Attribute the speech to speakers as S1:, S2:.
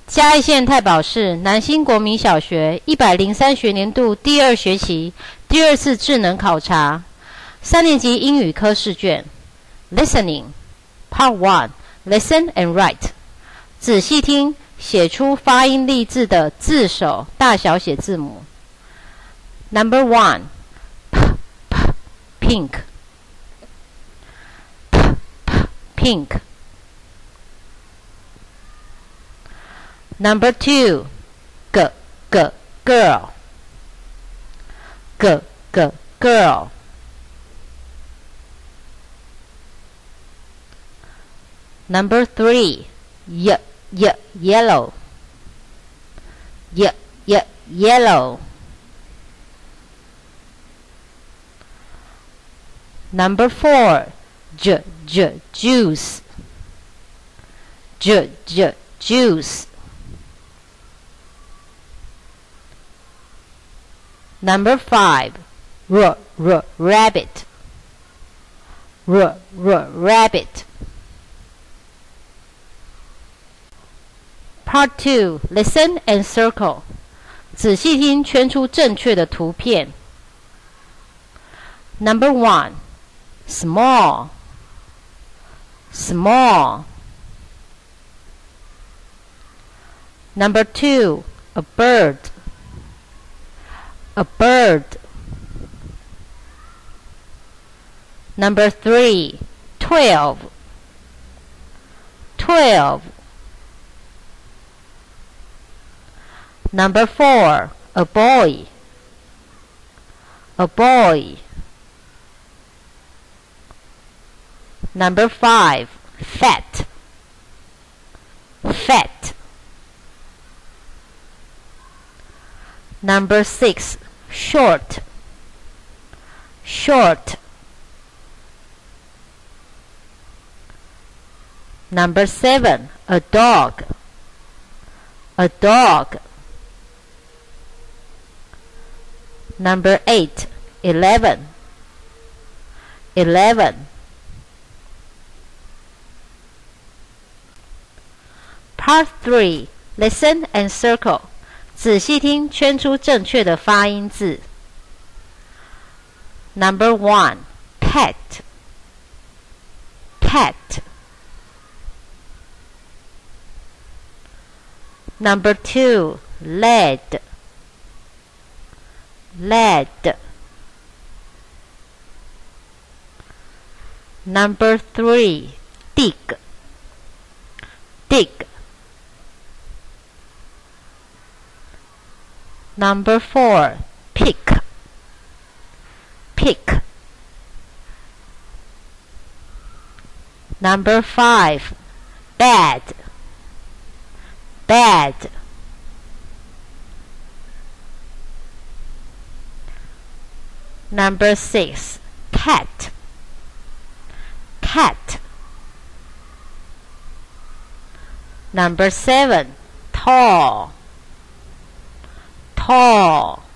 S1: 嘉义县太保市南兴国民小学103学年度第2学期第2次智能考察，3年级英语科试卷 Listening Part 1 Listen and Write 仔细听，写出发音励志的字首大小写字母。Number 1 Pink Pink Number 2 Girl Girl Number 3 Yellow Yellow Number 4 Juice Juice Number 5 Rabbit Rabbit Part 2 Listen and circle 仔细听，圈出正确的图片。Number 1 Small Number 2 A bird Number 3 12 Number 4 A boy Number 5 Fat Number 6 Short Number 7 A dog Number 8 11 Part 3 Listen and circle 仔细听，圈出正确的发音字。Number 1 Pet Number 2 Lead Number 3 Dig Number 4 Pick Number 5 Bad Number 6 Cat Number 7 Tall